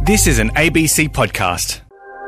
This is an ABC podcast.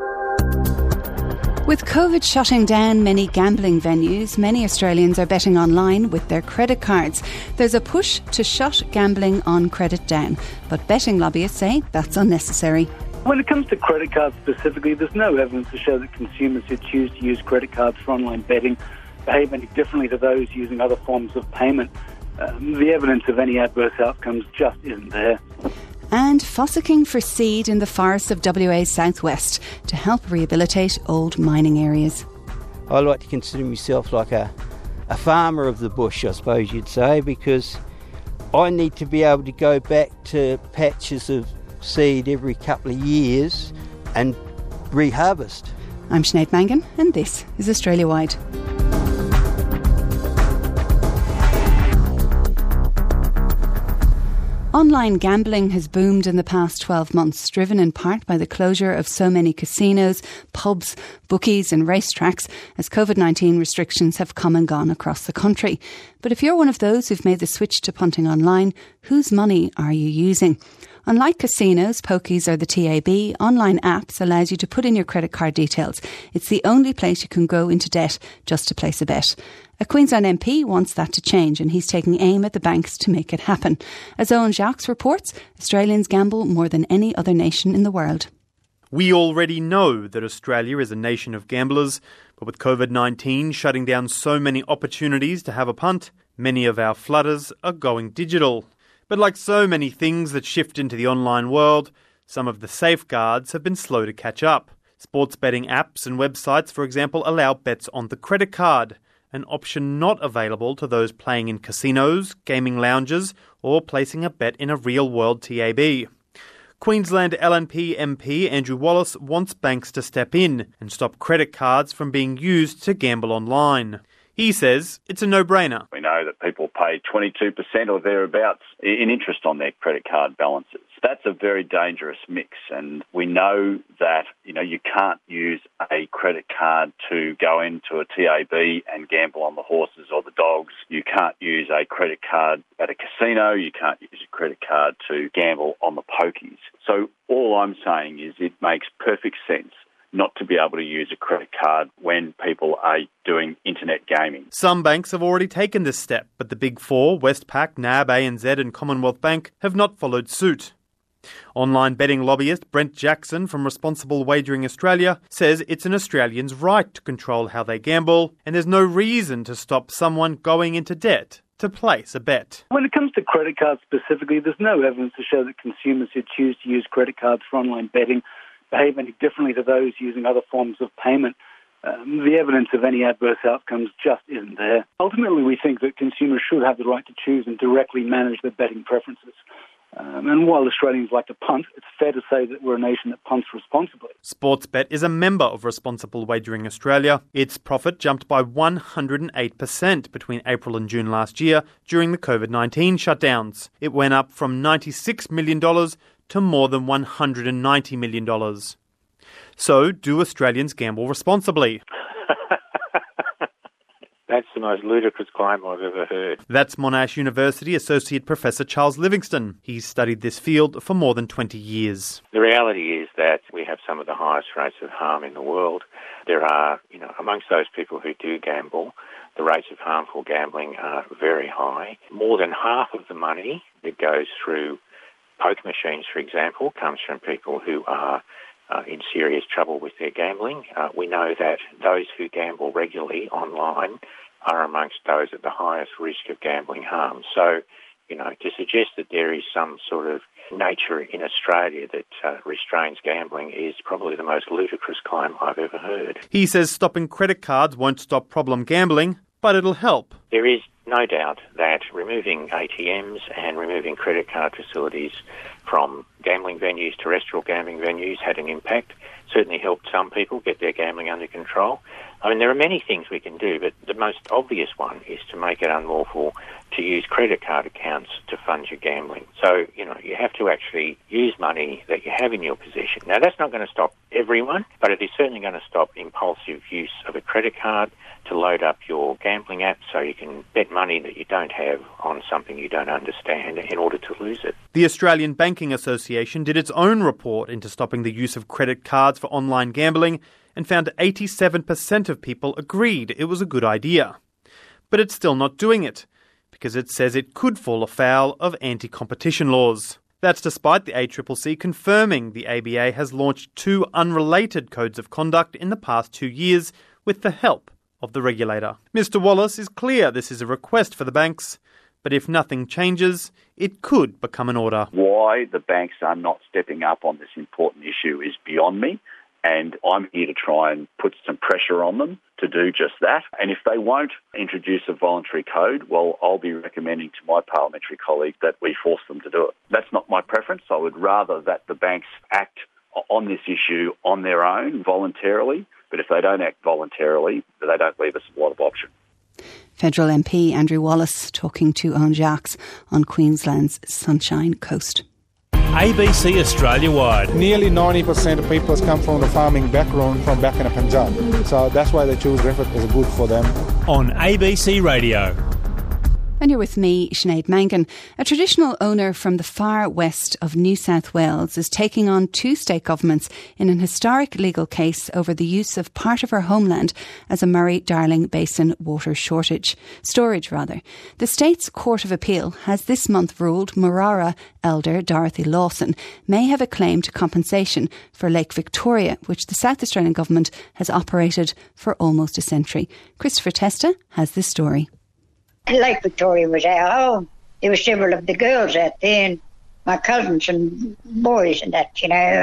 With COVID shutting down many gambling venues, many Australians are betting online with their credit cards. There's a push to shut gambling on credit down, but betting lobbyists say that's unnecessary. When it comes to credit cards specifically, there's no evidence to show that consumers who choose to use credit cards for online betting behave any differently to those using other forms of payment. The evidence of any adverse outcomes just isn't there. And fossicking for seed in the forests of WA's southwest to help rehabilitate old mining areas. I like to consider myself like a farmer of the bush, I suppose you'd say, because I need to be able to go back to patches of seed every couple of years and reharvest. I'm Sinead Mangan and this is Australia Wide. Online gambling has boomed in the past 12 months, driven in part by the closure of so many casinos, pubs, bookies and racetracks as COVID-19 restrictions have come and gone across the country. But if you're one of those who've made the switch to punting online, whose money are you using? Unlike casinos, pokies or the TAB, online apps allows you to put in your credit card details. It's the only place you can go into debt just to place a bet. A Queensland MP wants that to change and he's taking aim at the banks to make it happen. As Owen Jacques reports, Australians gamble more than any other nation in the world. We already know that Australia is a nation of gamblers, but with COVID-19 shutting down so many opportunities to have a punt, many of our flutters are going digital. But like so many things that shift into the online world, some of the safeguards have been slow to catch up. Sports betting apps and websites, for example, allow bets on the credit card, an option not available to those playing in casinos, gaming lounges, or placing a bet in a real-world TAB. Queensland LNP MP Andrew Wallace wants banks to step in and stop credit cards from being used to gamble online. He says it's a no-brainer. We know that people pay 22% or thereabouts in interest on their credit card balances. That's a very dangerous mix, and we know that you can't use a credit card to go into a TAB and gamble on the horses or the dogs. You can't use a credit card at a casino. You can't use a credit card to gamble on the pokies. So all I'm saying is it makes perfect sense not to be able to use a credit card when people are doing internet gaming. Some banks have already taken this step, but the Big Four, Westpac, NAB, ANZ and Commonwealth Bank have not followed suit. Online betting lobbyist Brent Jackson from Responsible Wagering Australia says it's an Australian's right to control how they gamble, and there's no reason to stop someone going into debt to place a bet. When it comes to credit cards specifically, there's no evidence to show that consumers who choose to use credit cards for online betting behave any differently to those using other forms of payment. The evidence of any adverse outcomes just isn't there. Ultimately, we think that consumers should have the right to choose and directly manage their betting preferences. And while Australians like to punt, it's fair to say that we're a nation that punts responsibly. Sportsbet is a member of Responsible Wagering Australia. Its profit jumped by 108% between April and June last year during the COVID-19 shutdowns. It went up from $96 million to more than $190 million. So, do Australians gamble responsibly? That's the most ludicrous claim I've ever heard. That's Monash University Associate Professor Charles Livingston. He's studied this field for more than 20 years. The reality is that we have some of the highest rates of harm in the world. There are, amongst those people who do gamble, the rates of harmful gambling are very high. More than half of the money that goes through poker machines, for example, comes from people who are in serious trouble with their gambling. We know that those who gamble regularly online are amongst those at the highest risk of gambling harm. So, to suggest that there is some sort of nature in Australia that restrains gambling is probably the most ludicrous claim I've ever heard. He says stopping credit cards won't stop problem gambling, but it'll help. There is no doubt that removing ATMs and removing credit card facilities from gambling venues, terrestrial gambling venues, had an impact. Certainly helped some people get their gambling under control. I mean, there are many things we can do, but the most obvious one is to make it unlawful to use credit card accounts to fund your gambling. So, you have to actually use money that you have in your possession. Now, that's not going to stop everyone, but it is certainly going to stop impulsive use of a credit card to load up your gambling app so you can bet money that you don't have on something you don't understand in order to lose it. The Australian Banking Association did its own report into stopping the use of credit cards for online gambling and found 87% of people agreed it was a good idea. But it's still not doing it, because it says it could fall afoul of anti-competition laws. That's despite the ACCC confirming the ABA has launched 2 unrelated codes of conduct in the past 2 years with the help of the regulator. Mr. Wallace is clear this is a request for the banks, but if nothing changes, it could become an order. Why the banks are not stepping up on this important issue is beyond me, and I'm here to try and put some pressure on them to do just that. And if they won't introduce a voluntary code, well, I'll be recommending to my parliamentary colleagues that we force them to do it. That's not my preference. I would rather that the banks act on this issue on their own, voluntarily, but if they don't act voluntarily, they don't leave us a lot of options. Federal MP Andrew Wallace talking to Owen Jacques on Queensland's Sunshine Coast. ABC Australia-wide. Nearly 90% of people come from the farming background from back in Punjab. So that's why they choose Griffith as good for them. On ABC Radio. And you're with me, Sinead Mangan. A traditional owner from the far west of New South Wales is taking on 2 state governments in an historic legal case over the use of part of her homeland as a Murray-Darling Basin water storage. The state's Court of Appeal has this month ruled Marara elder Dorothy Lawson may have a claim to compensation for Lake Victoria, which the South Australian government has operated for almost a century. Christopher Testa has this story. Lake Victoria was our home. There were several of the girls out there and my cousins and boys and that,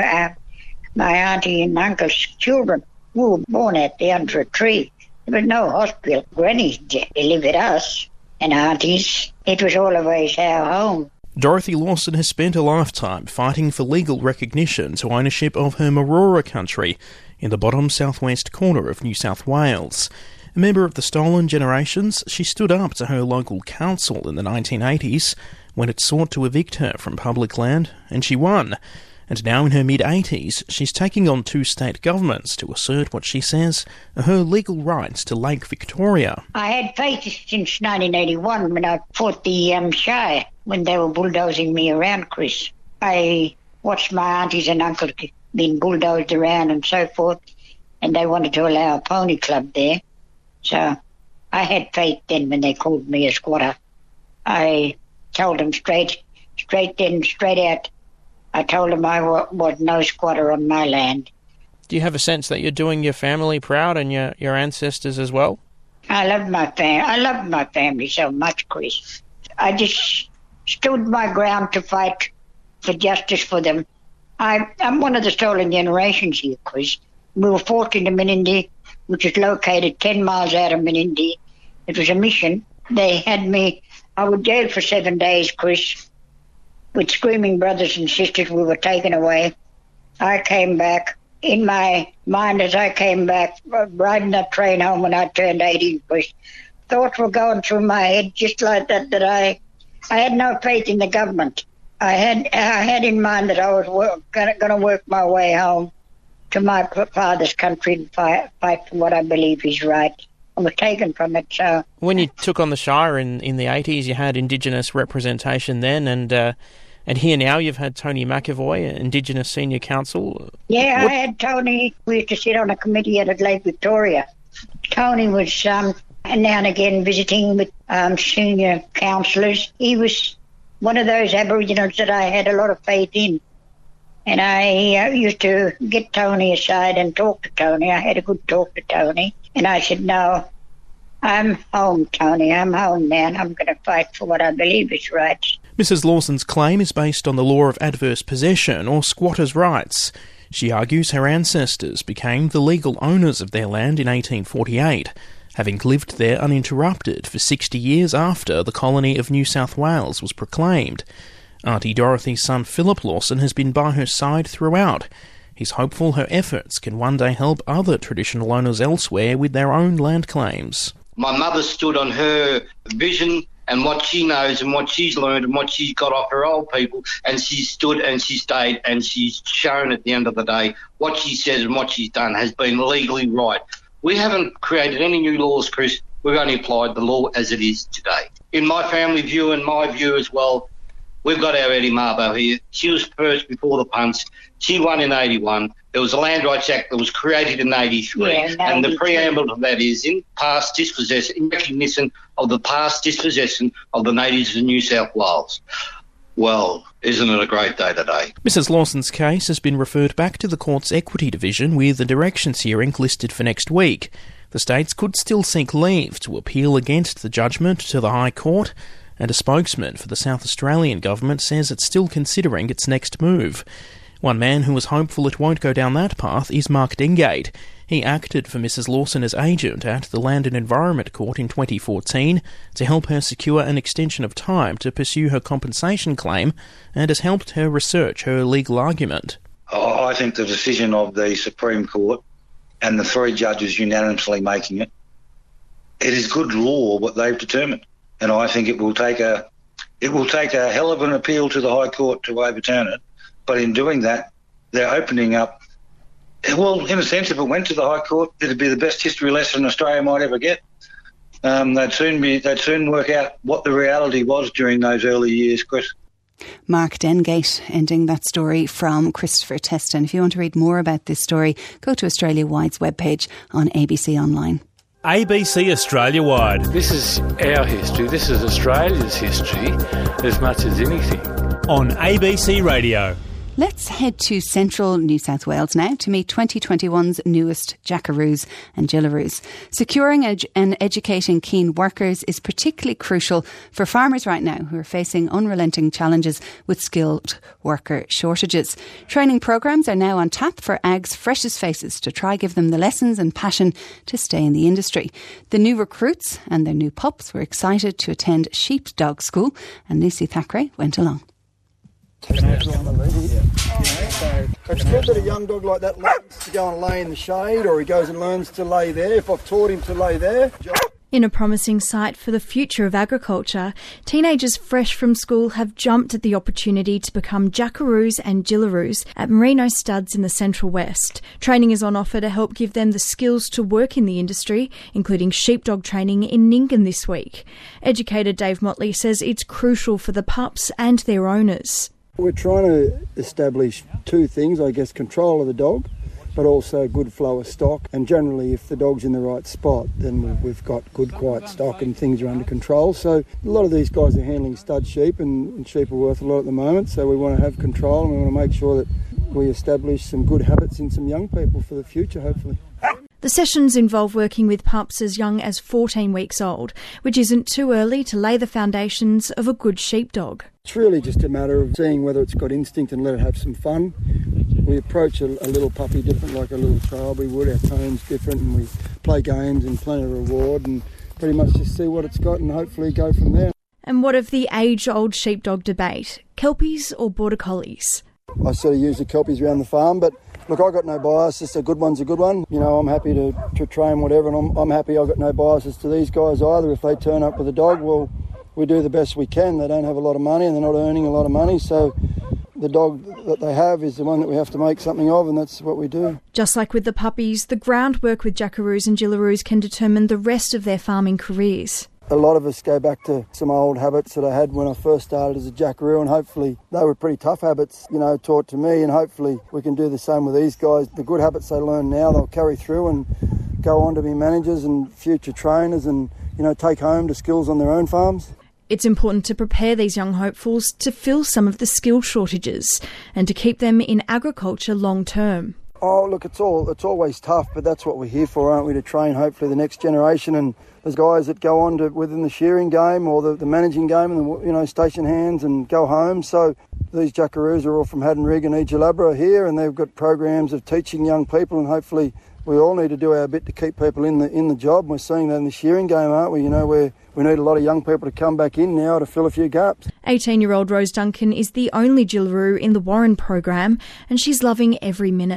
my auntie and uncle's children. We were born out there under a tree. There was no hospital. Grannies lived with us and aunties. It was always our home. Dorothy Lawson has spent a lifetime fighting for legal recognition to ownership of her Marora country in the bottom southwest corner of New South Wales. A member of the Stolen Generations, she stood up to her local council in the 1980s when it sought to evict her from public land, and she won. And now in her mid-80s, she's taking on 2 state governments to assert what she says are her legal rights to Lake Victoria. I had faith since 1981 when I fought the Shire, when they were bulldozing me around, Chris. I watched my aunties and uncles being bulldozed around and so forth, and they wanted to allow a pony club there. So I had faith then when they called me a squatter. I told them straight out. I told them I was no squatter on my land. Do you have a sense that you're doing your family proud and your ancestors as well? I love my family. I love my family so much, Chris. I just stood my ground to fight for justice for them. I'm one of the Stolen Generations here, Chris. We were fought in the Menindee, which is located 10 miles out of Menindee. It was a mission. They had me, I was jailed for 7 days, Chris, with screaming brothers and sisters. We were taken away. I came back. In my mind as I came back, riding that train home when I turned 18, Chris, thoughts were going through my head just like that I had no faith in the government. I had in mind that I was going to work my way home to my father's country and fight for what I believe is right. I was taken from it. So when you took on the Shire in the 80s, you had Indigenous representation then, and here now you've had Tony McAvoy, Indigenous Senior Counsel. Yeah, I had Tony. We used to sit on a committee at Lake Victoria. Tony was now and again visiting with senior councillors. He was one of those Aboriginals that I had a lot of faith in. And I used to get Tony aside and talk to Tony. I had a good talk to Tony. And I said, no, I'm home, Tony. I'm home, man. I'm going to fight for what I believe is right. Mrs. Lawson's claim is based on the law of adverse possession, or squatters' rights. She argues her ancestors became the legal owners of their land in 1848, having lived there uninterrupted for 60 years after the colony of New South Wales was proclaimed. Auntie Dorothy's son Philip Lawson has been by her side throughout. He's hopeful her efforts can one day help other traditional owners elsewhere with their own land claims. My mother stood on her vision and what she knows and what she's learned and what she's got off her old people, and she's stood and she stayed and she's shown at the end of the day what she says and what she's done has been legally right. We haven't created any new laws, Chris. We've only applied the law as it is today. In my family view and my view as well, we've got our Eddie Mabo here. She was first before the punts. She won in 81. There was a Land Rights Act that was created in 83. And the preamble of that is in recognition of the past dispossession of the natives of New South Wales. Well, isn't it a great day today? Mrs Lawson's case has been referred back to the court's equity division with a directions hearing listed for next week. The states could still seek leave to appeal against the judgment to the High Court, and a spokesman for the South Australian government says it's still considering its next move. One man who is hopeful it won't go down that path is Mark Dengate. He acted for Mrs Lawson as agent at the Land and Environment Court in 2014 to help her secure an extension of time to pursue her compensation claim, and has helped her research her legal argument. I think the decision of the Supreme Court and the three judges unanimously making it is good law what they've determined, and I think it will take a hell of an appeal to the High Court to overturn it. But in doing that, they're opening up. Well, in a sense, if it went to the High Court, it'd be the best history lesson Australia might ever get. They'd soon work out what the reality was during those early years, Chris. Mark Dengate ending that story from Christopher Teston. If you want to read more about this story, go to Australia Wide's webpage on ABC Online. ABC Australia Wide. This is our history. This is Australia's history as much as anything. On ABC Radio. Let's head to central New South Wales now to meet 2021's newest Jackaroos and Jillaroos. Securing and educating keen workers is particularly crucial for farmers right now who are facing unrelenting challenges with skilled worker shortages. Training programmes are now on tap for AG's freshest faces to try give them the lessons and passion to stay in the industry. The new recruits and their new pups were excited to attend sheepdog school, and Lucy Thackeray went along. It's good that a young dog like that learns to go and lay in the shade, or he goes and learns to lay there. If I've taught him to lay there. In a promising site for the future of agriculture, teenagers fresh from school have jumped at the opportunity to become Jackaroos and Jillaroos at Merino Studs in the Central West. Training is on offer to help give them the skills to work in the industry, including sheepdog training in Nyngan this week. Educator Dave Motley says it's crucial for the pups and their owners. We're trying to establish two things, I guess, control of the dog, but also a good flow of stock. And generally, if the dog's in the right spot, then we've got good, quiet stock and things are under control. So a lot of these guys are handling stud sheep, and sheep are worth a lot at the moment. So we want to have control, and we want to make sure that we establish some good habits in some young people for the future, hopefully. The sessions involve working with pups as young as 14 weeks old, which isn't too early to lay the foundations of a good sheepdog. It's really just a matter of seeing whether it's got instinct and let it have some fun. We approach a little puppy different, like a little child we would. Our tone's different, and we play games and plenty of reward, and pretty much just see what it's got and hopefully go from there. And what of the age-old sheepdog debate? Kelpies or Border Collies? I sort of use the Kelpies around the farm, but look, I've got no bias. Just a good one's a good one. You know, I'm happy to train whatever, and I'm happy I've got no biases to these guys either. If they turn up with a dog, well, we do the best we can. They don't have a lot of money and they're not earning a lot of money, so the dog that they have is the one that we have to make something of, and that's what we do. Just like with the puppies, the groundwork with Jackaroos and Jillaroos can determine the rest of their farming careers. A lot of us go back to some old habits that I had when I first started as a Jackaroo, and hopefully they were pretty tough habits, you know, taught to me, and hopefully we can do the same with these guys. The good habits they learn now, they'll carry through and go on to be managers and future trainers and, you know, take home to skills on their own farms. It's important to prepare these young hopefuls to fill some of the skill shortages and to keep them in agriculture long term. Oh, look, it's always tough, but that's what we're here for, aren't we? To train hopefully the next generation. And there's guys that go on to within the shearing game or the managing game, and the, you know, station hands and go home. So these Jackaroos are all from Haddon Rig and Ejalabra here, and they've got programs of teaching young people, and hopefully we all need to do our bit to keep people in the job. We're seeing that in the shearing game, aren't we? You know, where we need a lot of young people to come back in now to fill a few gaps. 18-year-old Rose Duncan is the only Jillaroo in the Warren program, and she's loving every minute.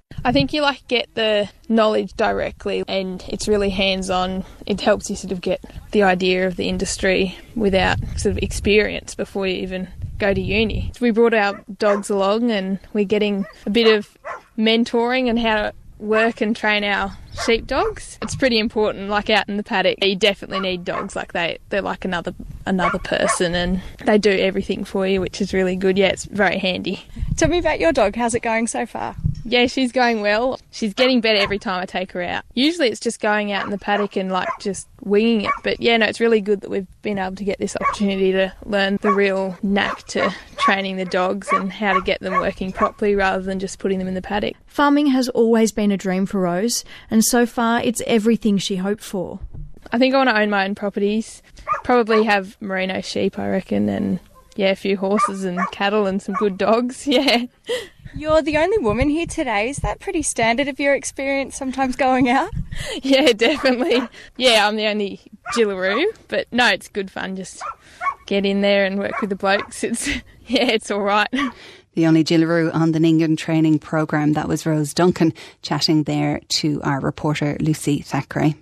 I think you get the knowledge directly, and it's really hands-on. It helps you sort of get the idea of the industry without sort of experience before you even go to uni. We brought our dogs along and we're getting a bit of mentoring on how to work and train our sheepdogs. It's pretty important, out in the paddock. You definitely need dogs. They're like another person, and they do everything for you, which is really good. Yeah, it's very handy. Tell me about your dog. How's it going so far? Yeah, she's going well. She's getting better every time I take her out. Usually it's just going out in the paddock and just winging it. But yeah, no, it's really good that we've been able to get this opportunity to learn the real knack to training the dogs and how to get them working properly rather than just putting them in the paddock. Farming has always been a dream for Rose, and so far it's everything she hoped for. I think I want to own my own properties. Probably have merino sheep, I reckon, and yeah, a few horses and cattle and some good dogs, yeah. You're the only woman here today. Is that pretty standard of your experience sometimes going out? Yeah, definitely. Yeah, I'm the only Jillaroo, but no, it's good fun. Just get in there and work with the blokes. It's all right. The only Jillaroo on the Ningan training programme. That was Rose Duncan chatting there to our reporter Lucy Thackeray.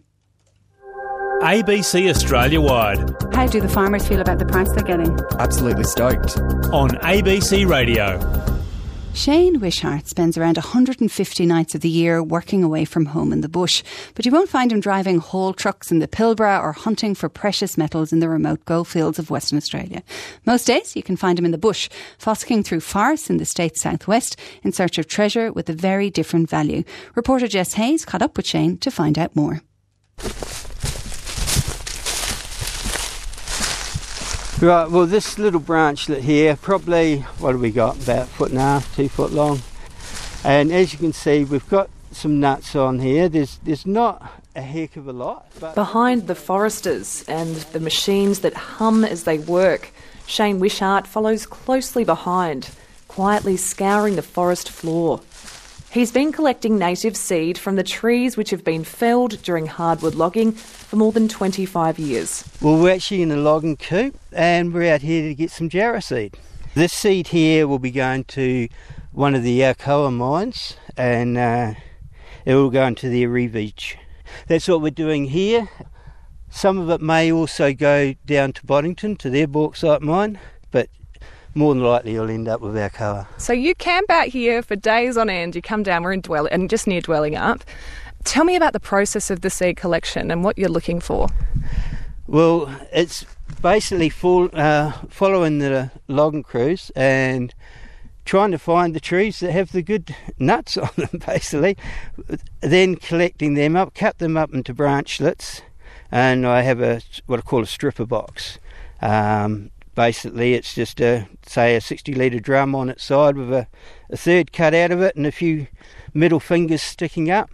ABC Australia-wide. How do the farmers feel about the price they're getting? Absolutely stoked. On ABC Radio. Shane Wishart spends around 150 nights of the year working away from home in the bush, but you won't find him driving haul trucks in the Pilbara or hunting for precious metals in the remote goldfields of Western Australia. Most days you can find him in the bush, fossicking through forests in the state's southwest in search of treasure with a very different value. Reporter Jess Hayes caught up with Shane to find out more. Right, well, this little branchlet here, probably, what have we got, about 1.5 feet, 2 foot long. And as you can see, we've got some nuts on here. There's not a heck of a lot. But behind the foresters and the machines that hum as they work, Shane Wishart follows closely behind, quietly scouring the forest floor. He's been collecting native seed from the trees which have been felled during hardwood logging for more than 25 years. Well, we're actually in a logging coop and we're out here to get some jarrah seed. This seed here will be going to one of the Alcoa mines and it will go into the Arivage. That's what we're doing here. Some of it may also go down to Boddington, to their bauxite mine, but more than likely you'll end up with Alcoa. So you camp out here for days on end, you come down, we're in just near Dwelling Up. Tell me about the process of the seed collection and what you're looking for. Well, it's basically following the logging crews and trying to find the trees that have the good nuts on them, basically. Then collecting them up, cut them up into branchlets, and I have what I call a stripper box. Basically, it's just a 60-litre drum on its side with a third cut out of it and a few middle fingers sticking up.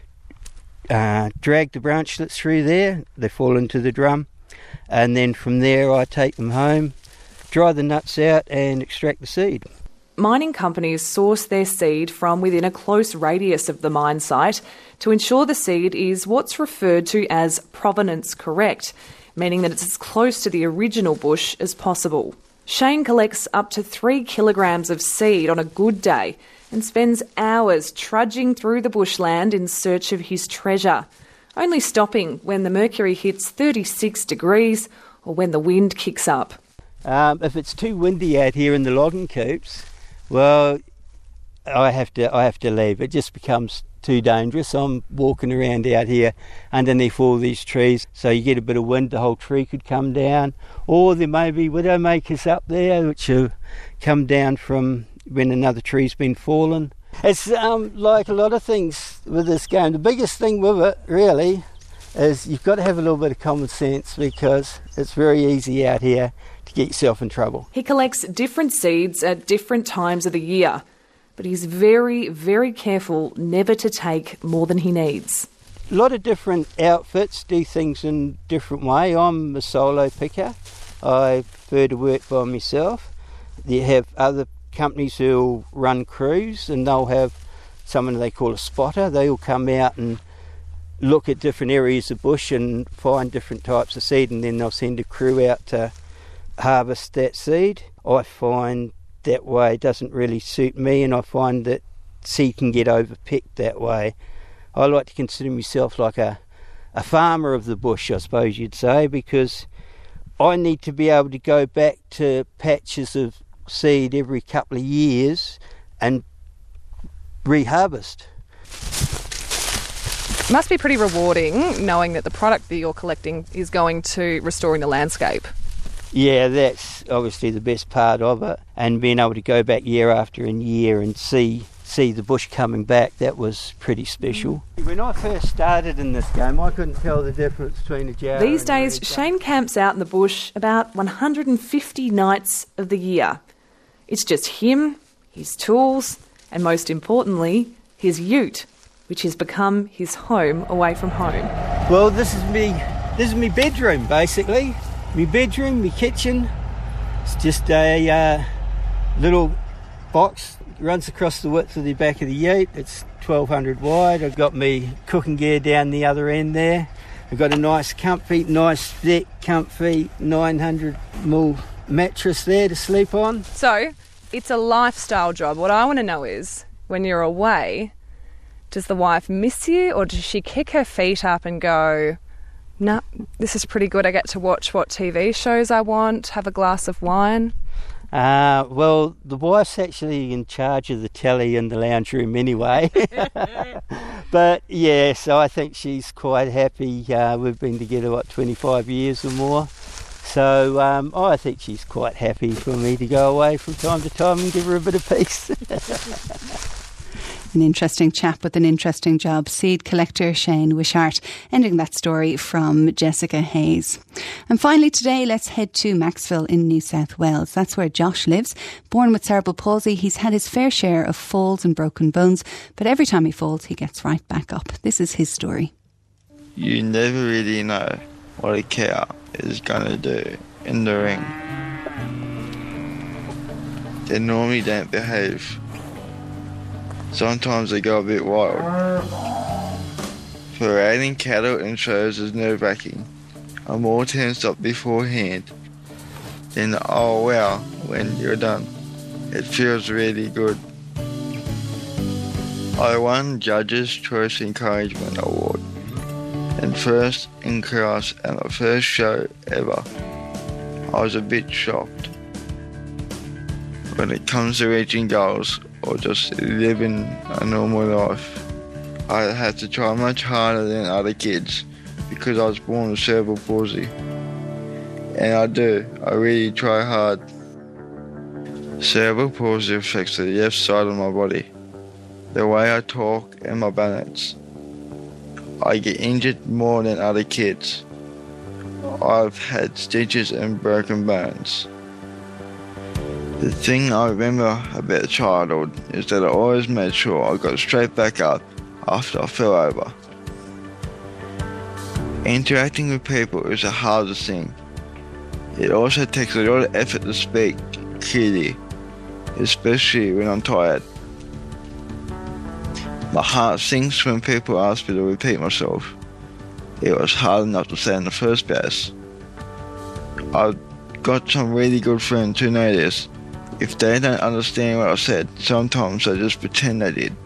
Drag the branchlets through there, they fall into the drum, and then from there I take them home, dry the nuts out and extract the seed. Mining companies source their seed from within a close radius of the mine site to ensure the seed is what's referred to as provenance correct, meaning that it's as close to the original bush as possible. Shane collects up to 3 kilograms of seed on a good day and spends hours trudging through the bushland in search of his treasure, only stopping when the mercury hits 36 degrees or when the wind kicks up. If it's too windy out here in the logging coops, well, I have to leave. It just becomes too dangerous. I'm walking around out here underneath all these trees, so you get a bit of wind, the whole tree could come down, or there may be widowmakers up there which have come down from when another tree's been fallen. It's like a lot of things with this game. The biggest thing with it really is you've got to have a little bit of common sense, because it's very easy out here to get yourself in trouble. He collects different seeds at different times of the year, but he's very, very careful never to take more than he needs. A lot of different outfits do things in a different way. I'm a solo picker. I prefer to work by myself. You have other companies who'll run crews and they'll have someone they call a spotter. They'll come out and look at different areas of bush and find different types of seed, and then they'll send a crew out to harvest that seed. I find that way doesn't really suit me, and I find that seed can get overpicked that way. I like to consider myself like a farmer of the bush, I suppose you'd say, because I need to be able to go back to patches of seed every couple of years and reharvest. It must be pretty rewarding knowing that the product that you're collecting is going to restoring the landscape. Yeah, that's obviously the best part of it, and being able to go back year after year and see the bush coming back, that was pretty special. When I first started in this game, I couldn't tell the difference between a jar. These days, Shane camps out in the bush about 150 nights of the year. It's just him, his tools, and most importantly, his ute, which has become his home away from home. Well, this is me bedroom, basically. My bedroom, my kitchen. It's just a little box. Runs across the width of the back of the ute. It's 1200 wide. I've got me cooking gear down the other end there. I've got a nice thick, comfy 900mm mattress there to sleep on. So, it's a lifestyle job. What I want to know is, when you're away, does the wife miss you, or does she kick her feet up and go, nah, this is pretty good, I get to watch what TV shows I want, have a glass of wine? Well, the wife's actually in charge of the telly in the lounge room anyway. But yeah, so I think she's quite happy. We've been together, 25 years or more. So I think she's quite happy for me to go away from time to time and give her a bit of peace. An interesting chap with an interesting job, seed collector Shane Wishart, ending that story from Jessica Hayes. And finally today, let's head to Maxville in New South Wales. That's where Josh lives. Born with cerebral palsy, he's had his fair share of falls and broken bones, but every time he falls, he gets right back up. This is his story. You never really know what a cow is going to do in the ring. They normally don't behave. Sometimes they go a bit wild. For riding cattle in shows is nerve-wracking. I'm more tensed up beforehand. Then oh wow, when you're done. It feels really good. I won Judges' Choice Encouragement Award. And first in class at my first show ever. I was a bit shocked. When it comes to reaching goals, or just living a normal life, I had to try much harder than other kids because I was born with cerebral palsy. And I really try hard. Cerebral palsy affects the left side of my body, the way I talk and my balance. I get injured more than other kids. I've had stitches and broken bones. The thing I remember about childhood is that I always made sure I got straight back up after I fell over. Interacting with people is the hardest thing. It also takes a lot of effort to speak clearly, especially when I'm tired. My heart sinks when people ask me to repeat myself. It was hard enough to say in the first place. I've got some really good friends who know this. If they don't understand what I said, sometimes I just pretend they did.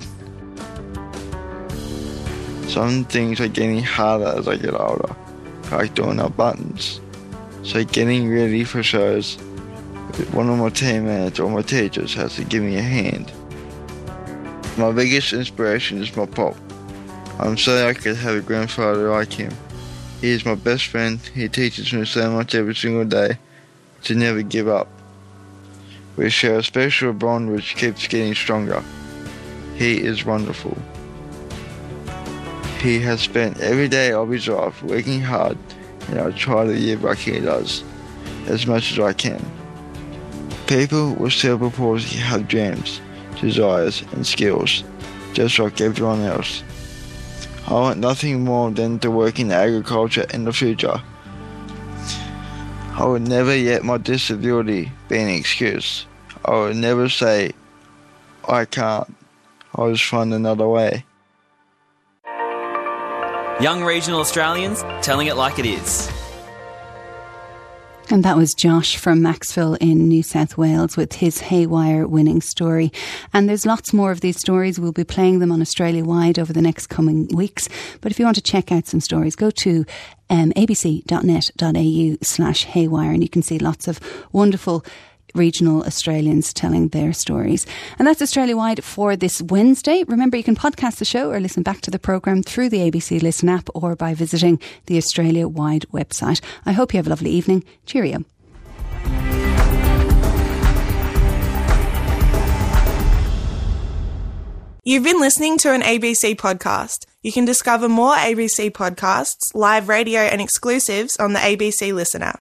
Some things are getting harder as I get older, like doing up buttons. So getting ready for shows, one of my teammates or my teachers has to give me a hand. My biggest inspiration is my pop. I'm so lucky to have a grandfather like him. He is my best friend. He teaches me so much every single day to never give up. We share a special bond which keeps getting stronger. He is wonderful. He has spent every day of his life working hard, and I try to live like he does, as much as I can. People with cerebral palsy have dreams, desires and skills, just like everyone else. I want nothing more than to work in agriculture in the future. I would never let my disability be an excuse. I would never say, I can't. I'll just find another way. Young regional Australians telling it like it is. And that was Josh from Maxville in New South Wales with his Haywire winning story. And there's lots more of these stories. We'll be playing them on Australia-wide over the next coming weeks. But if you want to check out some stories, go to abc.net.au/Haywire and you can see lots of wonderful regional Australians telling their stories. And that's Australia-wide for this Wednesday. Remember, you can podcast the show or listen back to the programme through the ABC Listen app or by visiting the Australia-wide website. I hope you have a lovely evening. Cheerio. You've been listening to an ABC podcast. You can discover more ABC podcasts, live radio and exclusives on the ABC Listen app.